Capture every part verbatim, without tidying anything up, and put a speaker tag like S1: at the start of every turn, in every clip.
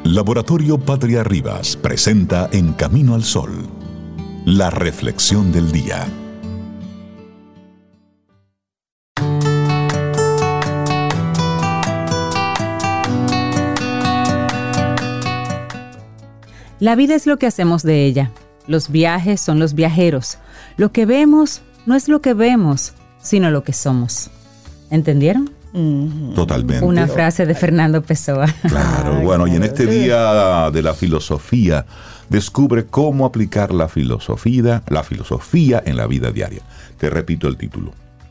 S1: Laboratorio Patria Rivas presenta En Camino al Sol, la reflexión del día.
S2: La vida es lo que hacemos de ella. Los viajes son los viajeros. Lo que vemos no es lo que vemos, sino lo que somos. ¿Entendieron?
S1: Totalmente.
S2: Una frase de Fernando Pessoa.
S1: Claro, bueno, y en este día de la filosofía, descubre cómo aplicar la filosofía, la filosofía en la vida diaria. Te repito el título.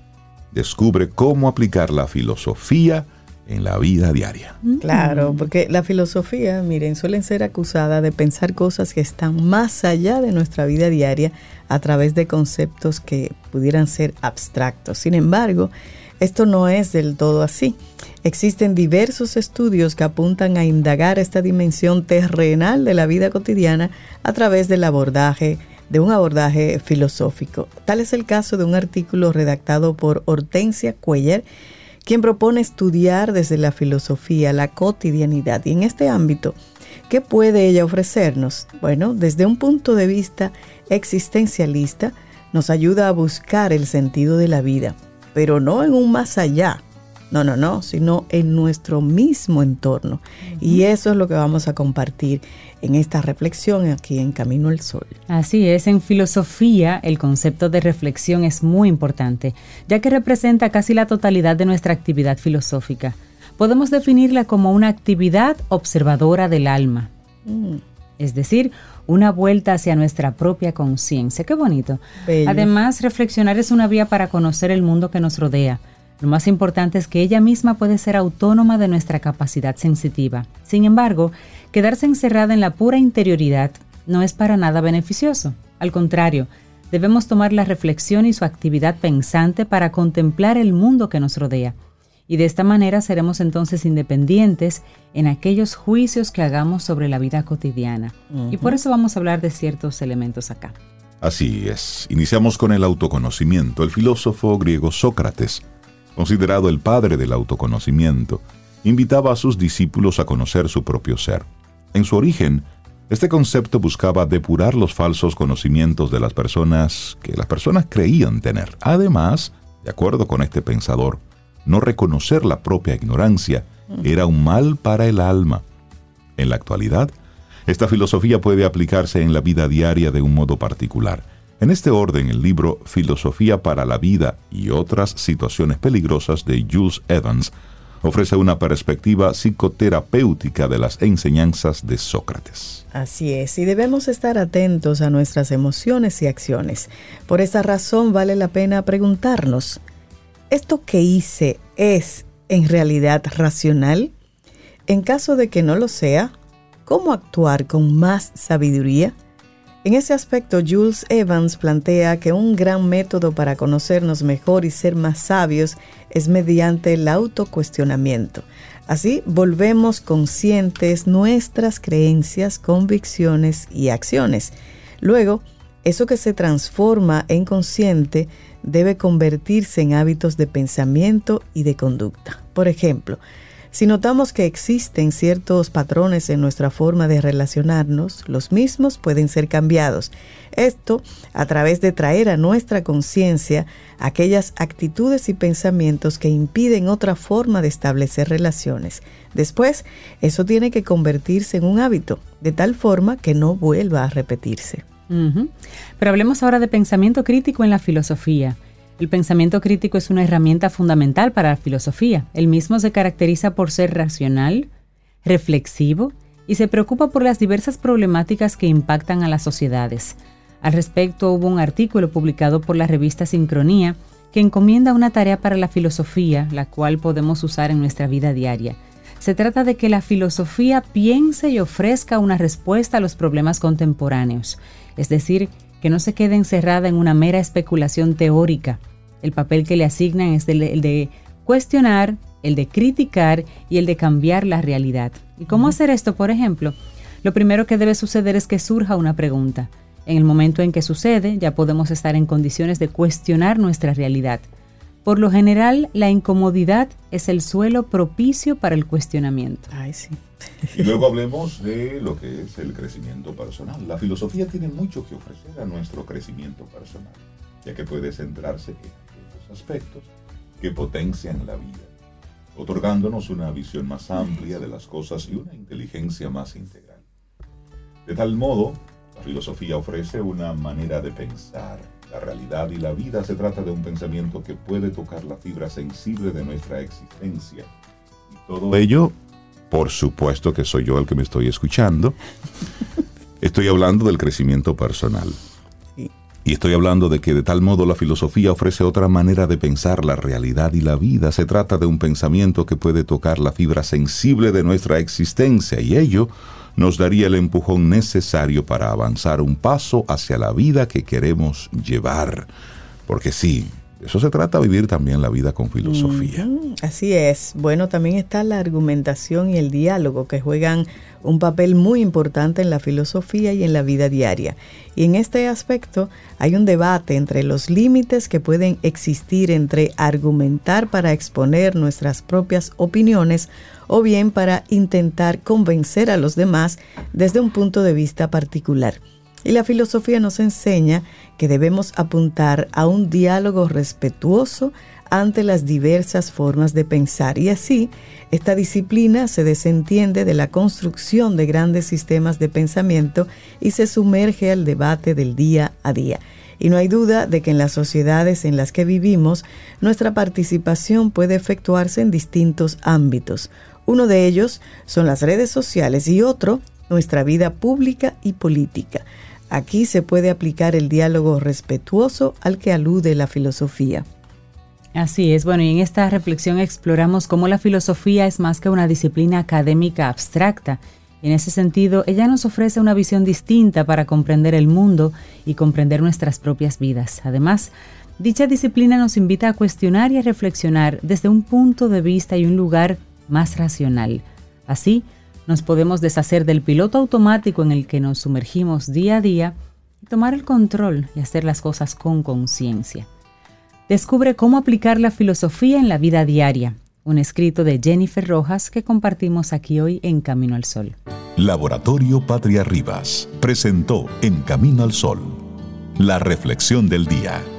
S1: Descubre cómo aplicar la filosofía en la vida diaria.
S3: Claro, porque la filosofía, miren, suelen ser acusadas de pensar cosas que están más allá de nuestra vida diaria a través de conceptos que pudieran ser abstractos. Sin embargo, esto no es del todo así. Existen diversos estudios que apuntan a indagar esta dimensión terrenal de la vida cotidiana a través del abordaje, de un abordaje filosófico. Tal es el caso de un artículo redactado por Hortensia Cuellar, quien propone estudiar desde la filosofía la cotidianidad. Y en este ámbito, ¿qué puede ella ofrecernos? Bueno, desde un punto de vista existencialista, nos ayuda a buscar el sentido de la vida, pero no en un más allá, no, no, no, sino en nuestro mismo entorno. Uh-huh. Y eso es lo que vamos a compartir en esta reflexión aquí en Camino al Sol.
S2: Así es, en filosofía el concepto de reflexión es muy importante, ya que representa casi la totalidad de nuestra actividad filosófica. Podemos definirla como una actividad observadora del alma, uh-huh. es decir, una vuelta hacia nuestra propia conciencia. ¡Qué bonito! Bello. Además, reflexionar es una vía para conocer el mundo que nos rodea. Lo más importante es que ella misma puede ser autónoma de nuestra capacidad sensitiva. Sin embargo, quedarse encerrada en la pura interioridad no es para nada beneficioso. Al contrario, debemos tomar la reflexión y su actividad pensante para contemplar el mundo que nos rodea. Y de esta manera seremos entonces independientes en aquellos juicios que hagamos sobre la vida cotidiana. Uh-huh. Y por eso vamos a hablar de ciertos elementos acá.
S1: Así es. Iniciamos con el autoconocimiento. El filósofo griego Sócrates, considerado el padre del autoconocimiento, invitaba a sus discípulos a conocer su propio ser. En su origen, este concepto buscaba depurar los falsos conocimientos de las personas que las personas creían tener. Además, de acuerdo con este pensador, no reconocer la propia ignorancia era un mal para el alma. En la actualidad, esta filosofía puede aplicarse en la vida diaria de un modo particular. En este orden, el libro Filosofía para la Vida y otras situaciones peligrosas de Jules Evans ofrece una perspectiva psicoterapéutica de las enseñanzas de Sócrates.
S3: Así es, y debemos estar atentos a nuestras emociones y acciones. Por esa razón vale la pena preguntarnos, ¿esto que hice es en realidad racional? En caso de que no lo sea, ¿cómo actuar con más sabiduría? En ese aspecto, Jules Evans plantea que un gran método para conocernos mejor y ser más sabios es mediante el autocuestionamiento. Así, volvemos conscientes nuestras creencias, convicciones y acciones. Luego, eso que se transforma en consciente debe convertirse en hábitos de pensamiento y de conducta. Por ejemplo, si notamos que existen ciertos patrones en nuestra forma de relacionarnos, los mismos pueden ser cambiados. Esto a través de traer a nuestra conciencia aquellas actitudes y pensamientos que impiden otra forma de establecer relaciones. Después, eso tiene que convertirse en un hábito, de tal forma que no vuelva a repetirse.
S2: Uh-huh. Pero hablemos ahora de pensamiento crítico en la filosofía. El pensamiento crítico es una herramienta fundamental para la filosofía. El mismo se caracteriza por ser racional, reflexivo y se preocupa por las diversas problemáticas que impactan a las sociedades. Al respecto, hubo un artículo publicado por la revista Sincronía que encomienda una tarea para la filosofía, la cual podemos usar en nuestra vida diaria. Se trata de que la filosofía piense y ofrezca una respuesta a los problemas contemporáneos, es decir, que no se quede encerrada en una mera especulación teórica. El papel que le asignan es el de, el de cuestionar, el de criticar y el de cambiar la realidad. ¿Y cómo hacer esto? Por ejemplo, lo primero que debe suceder es que surja una pregunta. En el momento en que sucede, ya podemos estar en condiciones de cuestionar nuestra realidad. Por lo general, la incomodidad es el suelo propicio para el cuestionamiento.
S3: Ay, sí.
S1: Y luego hablemos de lo que es el crecimiento personal. La filosofía tiene mucho que ofrecer a nuestro crecimiento personal, ya que puede centrarse en aquellos aspectos que potencian la vida, otorgándonos una visión más amplia de las cosas y una inteligencia más integral. De tal modo, la filosofía ofrece una manera de pensar la realidad y la vida. Se trata de un pensamiento que puede tocar la fibra sensible de nuestra existencia. Y todo ello, por supuesto que soy yo el que me estoy escuchando. Estoy hablando del crecimiento personal. Y estoy hablando de que de tal modo la filosofía ofrece otra manera de pensar la realidad y la vida. Se trata de un pensamiento que puede tocar la fibra sensible de nuestra existencia y ello nos daría el empujón necesario para avanzar un paso hacia la vida que queremos llevar. Porque sí, eso se trata de vivir también la vida con filosofía.
S3: Mm, así es. Bueno, también está la argumentación y el diálogo que juegan un papel muy importante en la filosofía y en la vida diaria. Y en este aspecto hay un debate entre los límites que pueden existir entre argumentar para exponer nuestras propias opiniones o bien para intentar convencer a los demás desde un punto de vista particular. Y la filosofía nos enseña que debemos apuntar a un diálogo respetuoso ante las diversas formas de pensar. Y así, esta disciplina se desentiende de la construcción de grandes sistemas de pensamiento y se sumerge al debate del día a día. Y no hay duda de que en las sociedades en las que vivimos, nuestra participación puede efectuarse en distintos ámbitos. Uno de ellos son las redes sociales y otro, nuestra vida pública y política. Aquí se puede aplicar el diálogo respetuoso al que alude la filosofía.
S2: Así es, bueno, y en esta reflexión exploramos cómo la filosofía es más que una disciplina académica abstracta. En ese sentido, ella nos ofrece una visión distinta para comprender el mundo y comprender nuestras propias vidas. Además, dicha disciplina nos invita a cuestionar y a reflexionar desde un punto de vista y un lugar más racional. Así, nos podemos deshacer del piloto automático en el que nos sumergimos día a día y tomar el control y hacer las cosas con conciencia. Descubre cómo aplicar la filosofía en la vida diaria. Un escrito de Jennifer Rojas que compartimos aquí hoy en Camino al Sol.
S1: Laboratorio Patria Rivas presentó En Camino al Sol, la reflexión del día.